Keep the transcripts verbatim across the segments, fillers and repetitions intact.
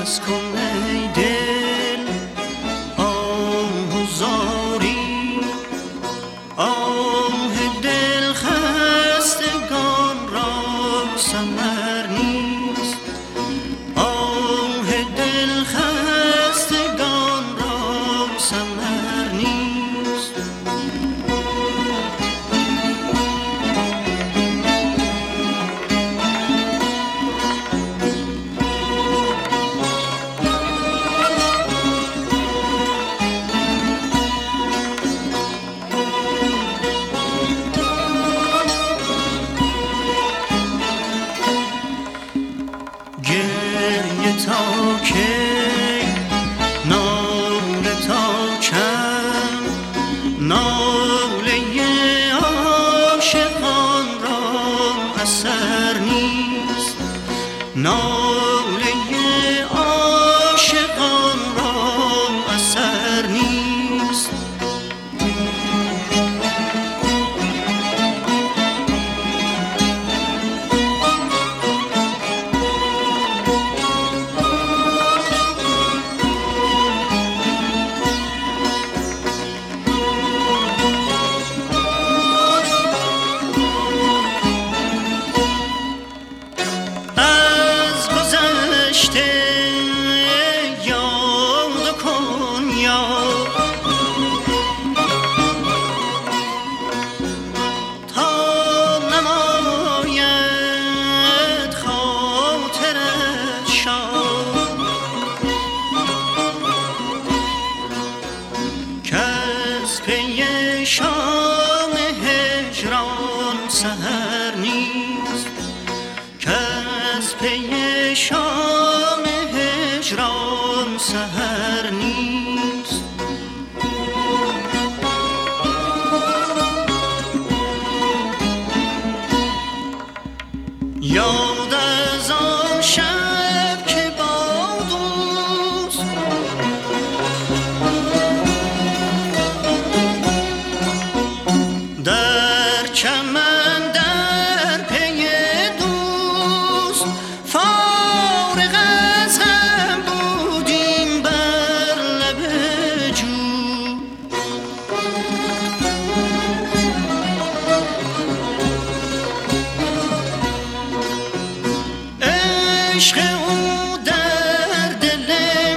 بس کن ای دل آه و زاری، آه دل خستگان را ثمر نیست، آه دل خستگان را ثمر نیست. گریه تا کی، ناله تا چند، ناله عاشقان را اثر نیست، ناله عاشقان را اثر نیست. یاد کن یاد تا نماید خاطرت شاد، کز پی شام هجران سحر نیست، کز پی شام هجران سحر نیست. یاد از آن شب که با دوست در چمن در پی دوست فارغ از هم بودیم بر لب جو، عشق او در دل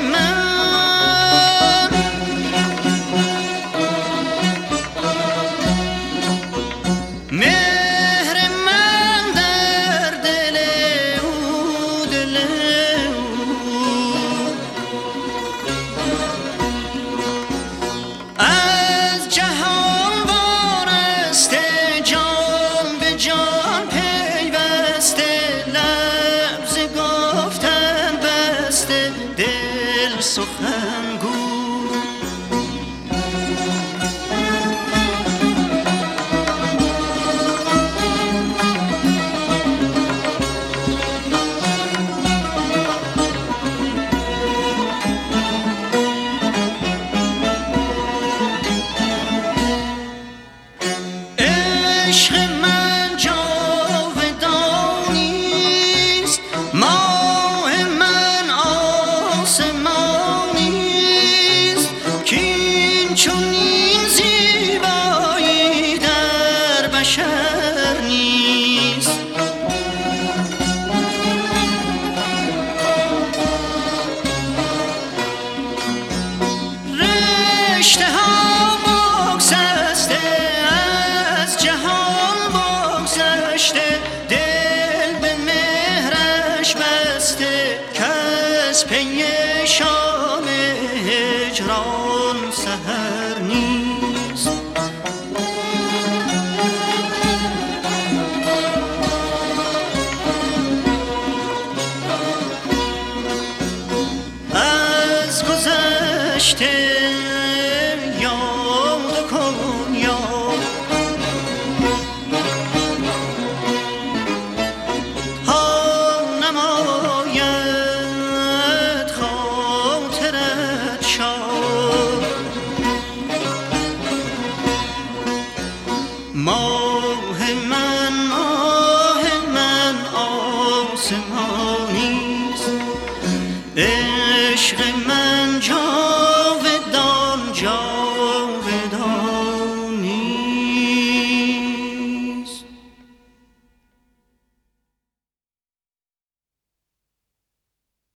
من مهر من در دل او، دل او از جهان وارسته، جان به جان پیوسته، لب ز گفتن بسته، دل سخن گو. عشق من جاودانی است، ماه من آسمانی است، کاین چنین زیبایی در بشر نیست. رشته ها بگسسته از جهان بگذشته، دل به مهرش بسته، کز پی شام هجران سحر نیست. از گذشته یاد کن یاد تا نماید خاطرت شاد، ماه من ماه من آسمانی است، عشق من جان